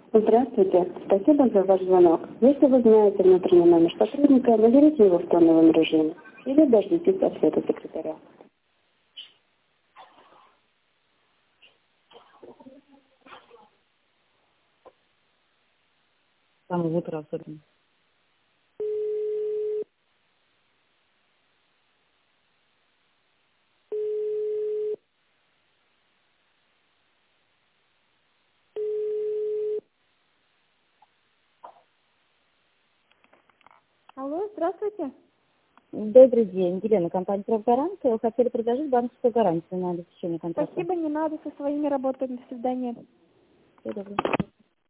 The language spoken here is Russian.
Здравствуйте. Спасибо за ваш звонок. Если вы знаете внутренний номер сотрудника, наберите его в тоновом режиме или дождитесь ответа секретаря. Там в утро особенно. Алло, здравствуйте. Добрый день, Елена, компания «Правгарант». Вы хотели предложить банковскую гарантию на обеспечение контракта. Спасибо, не надо, со своими работами. До свидания. Всего доброго.